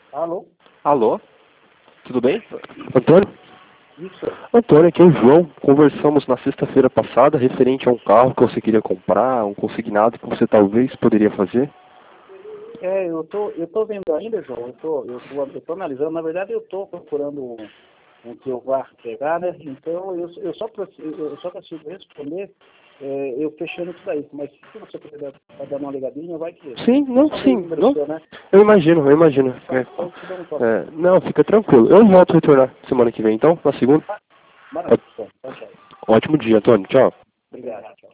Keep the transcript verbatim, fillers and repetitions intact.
Alô? Alô? Tudo bem? Antônio? Isso. Antônio, aqui é o João. Conversamos na sexta-feira passada referente a um carro que você queria comprar, um consignado que você talvez poderia fazer. É, eu tô, eu tô vendo ainda, João. Eu tô, eu tô, eu tô analisando. Na verdade, eu tô procurando um, um que eu vá pegar, né? Então, eu, eu, só, consigo- eu só consigo responder é, eu fechando isso daí. Mas se você puder dar, dar uma ligadinha, vai que... Sim, não, Só tem o sim, número não. seu, né? Eu imagino, eu imagino. Só, É, só te dou um toque. é, não, fica tranquilo. Eu volto a retornar semana que vem, então, na segunda. Maravilha. Bom, tá, tchau. Ótimo dia, Antônio. Tchau. Obrigado. Tchau.